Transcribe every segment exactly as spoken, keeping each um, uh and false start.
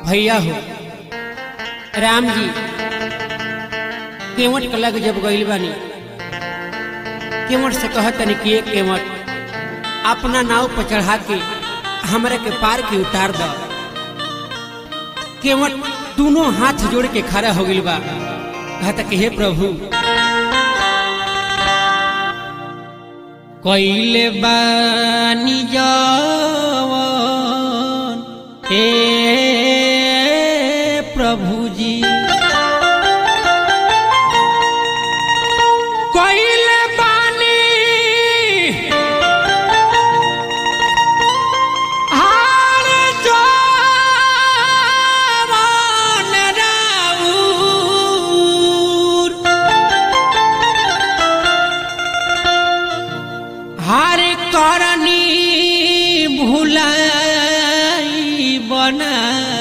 भैया हो राम जी केवट के लग जब गईल बानी केवट से कहतनी कि एक केवट अपना नाव पर चढ़ा के हमरा के पार के उतार द। केवट दोनों हाथ जोड़ के खड़ा हो गईल बा, कहता कि हे प्रभु कइले बानी जवन हे प्रभु जी कइले बानी हार जवन राउर हार करनी भुलाई बना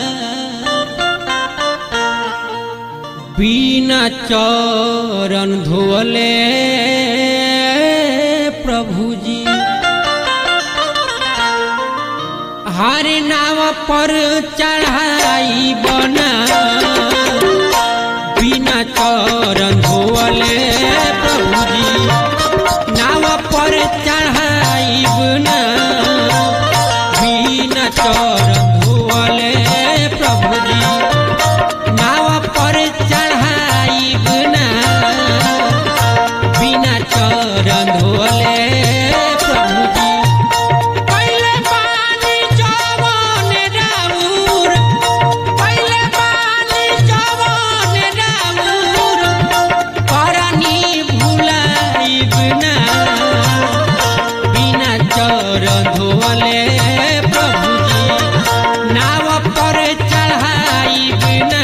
बिना चरण धोले प्रभु जी हर नाव पर चढ़ाई बना बिना चरण धोले प्रभु जी नाव पर चढ़ाई बना बिना चरण धोले प्रभु जी नाव पर चढ़ाई बना बिना चरण धोले प्रभु जी पहले पानी जवन राउर पहले पानी जवन राउर करनी भुलाई बना बिना चरण धोले प्रभु जी नाव पर चढ़ाई बिना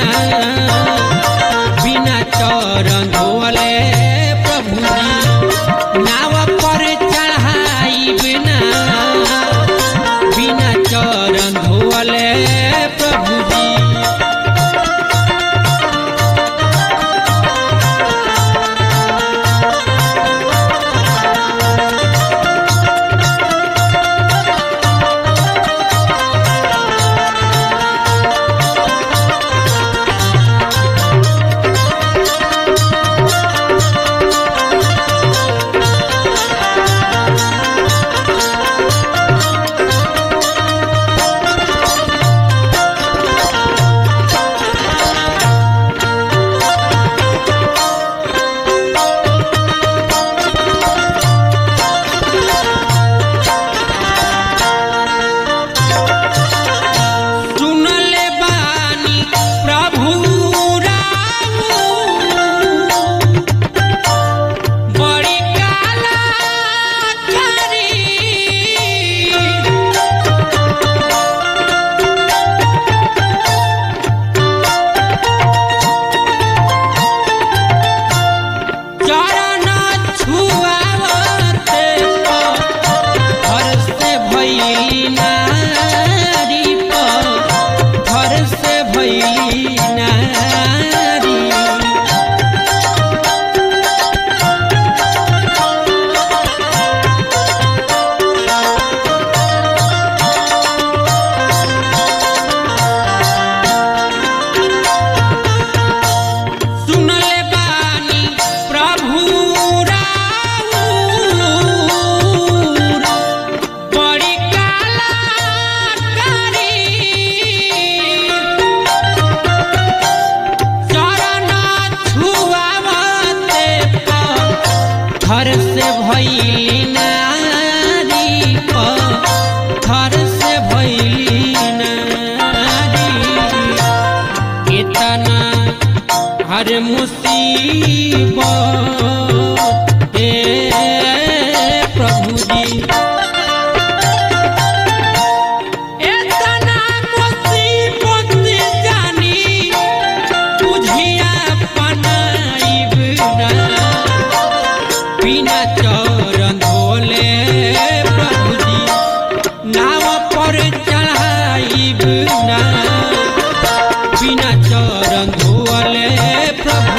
बिना चरण धोले प्रभु जी नाव पर चढ़ाई बिना बिना चरण धोले प्रभु जी घर से भइली नारी घर से भइली नारी इतना हर मुसीबत हे प्रभु जी इतना मुसीबत जानी बुझिया पनाइब ना बिना चरण धोले प्रभु जी नाव पर चढ़ाई बिना बिना चरण धोले प्रभु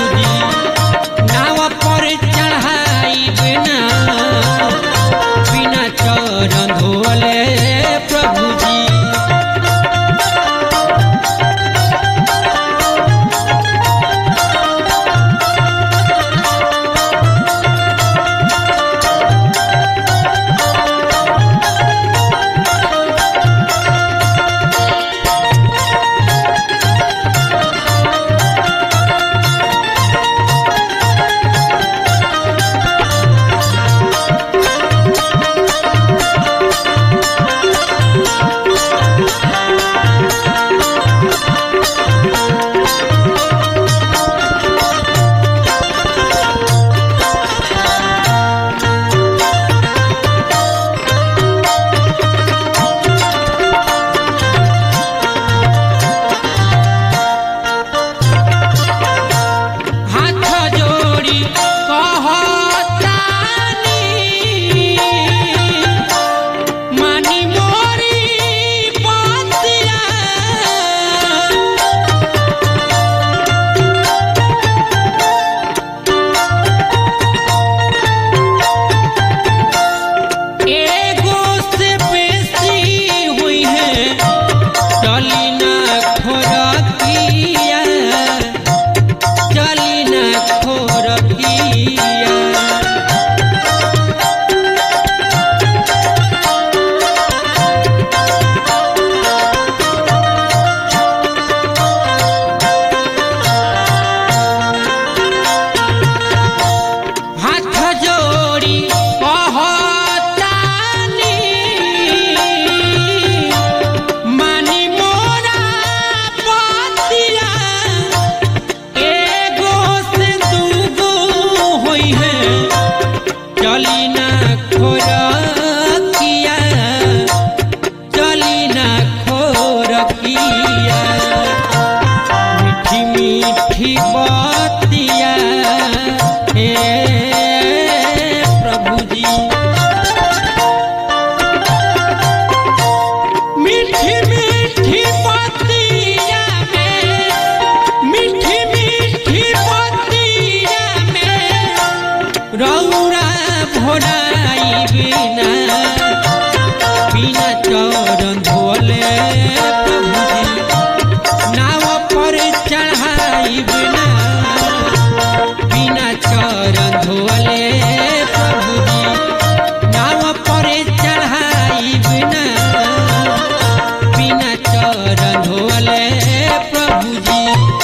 मीठी बतिया हे प्रभु जी। मीठी मीठी बतिया में, मीठी मीठी बतिया में रौरा भोराई बिना, बिना चरण धोले प्रभु जी नाव पर चढ़ाई बिना, बिना चरण धोले प्रभु जी नाव पर चढ़ाई बिना, बिना चरण धोले प्रभु जी।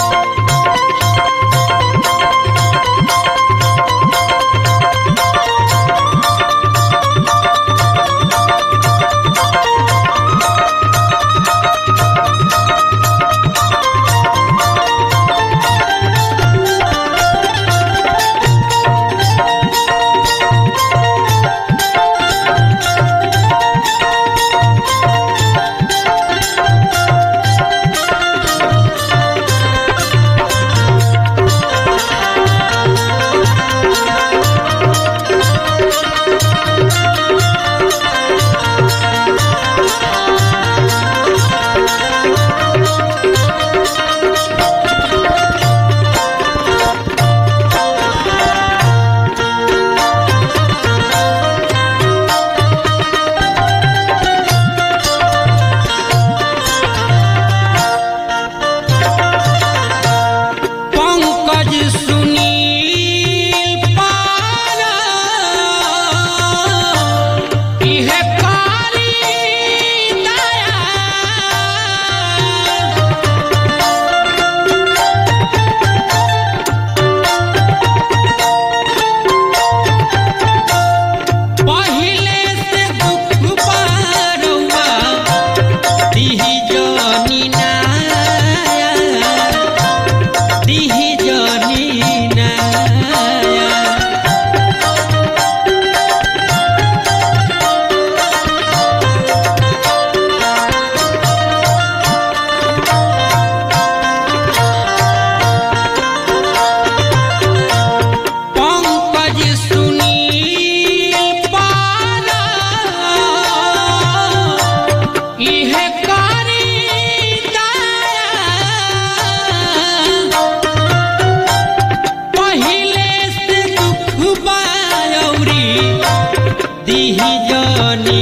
दिही जनी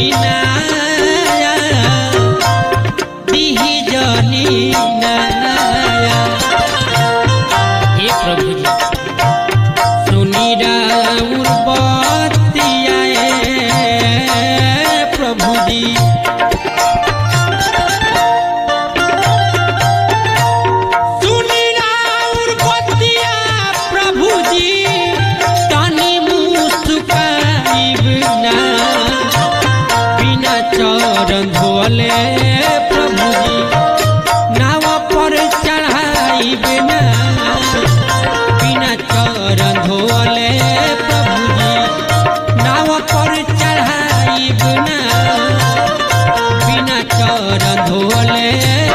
नाया, दिही जनी नाया। हे प्रभु जी सुनी राउर बतिया प्रभु जी। सुनी राउर बतिया प्रभु जी तनी मुस्काइब ना, बिना चरण धोले प्रभु जी नाव पर चढ़ाई बिना, बिना चरण धोले प्रभु जी नाव पर चढ़ाई बिना, बिना चरण धोले